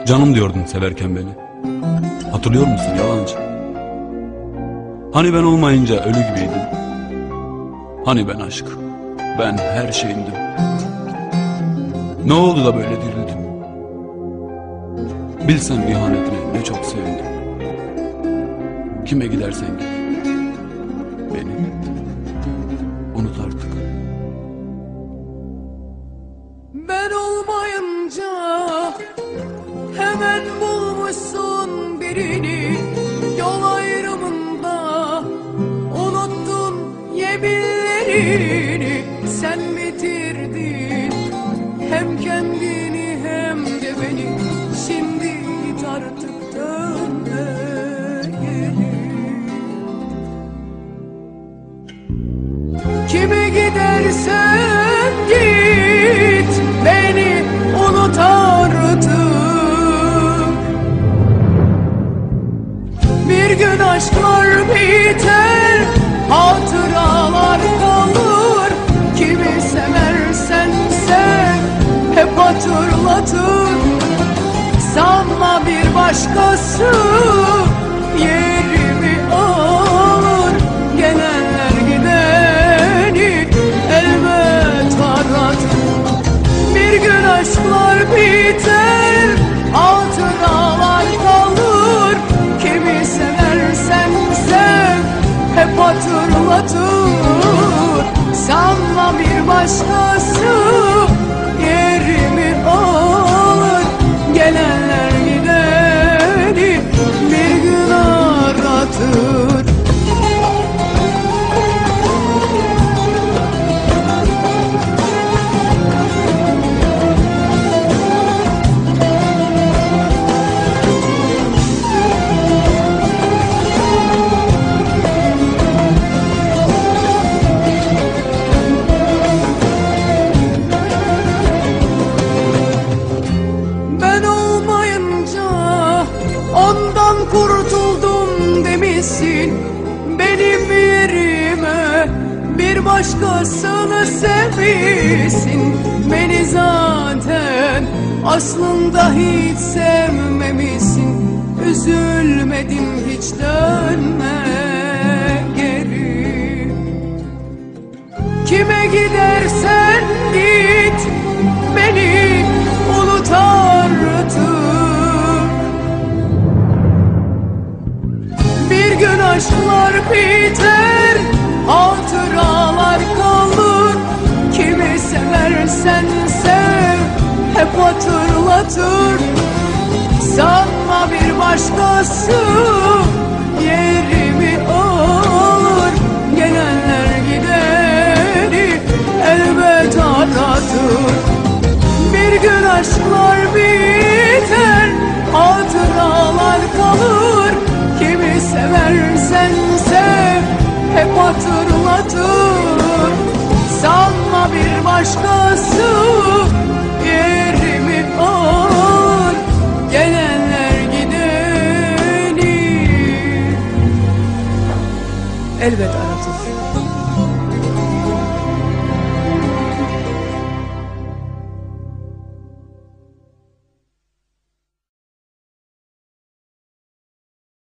Canım diyordun severken beni. Hatırlıyor musun yalancı? Hani ben olmayınca ölü gibiydim. Hani ben aşk, ben her şeyindim. Ne oldu da böyle dirildim? Bilsem ihanetine ne çok sevindim. Kime gidersen git, beni unut artık. Ben olmayınca hemen bulmuşsun birini, yol ayrımında unuttun yeminlerini. Sen bitirdin hem kendini hem de beni. Şimdi git artık, dönme geri. Kime gidersen git, beni unut artık. Bir gün aşklar biter, hatıralar kalır. Kimi seversen sev, hep hatırlatır. Sanma bir başkası yerimi alır. Gelenler gideni elbet aratır. Bir gün aşklar biter, hatıralar kalır. Kimi seversen sev, hep hatırlatır. Sanma bir başkası yerimi alır. Gelenler gideni bir gün aratır. Ondan kurtuldum demişsin, benim yerime bir başkasını sevmişsin. Beni zaten aslında hiç sevmemişsin. Üzülmedim hiç, dönme geri. Kime gidersen git, beni unut artık. Bir gün aşklar biter, hatıralar kalır. Kimi seversen sev, hep hatırlatır. Sanma bir başkası yerimi alır. Gelenler gideni elbet aratır. Bir gün aşklar biter, hatıralar kalır. Kimi seversen sev, hep hatırlatır. Sanma bir başkası yerimi alır. Gelenler gideni elbet aratır.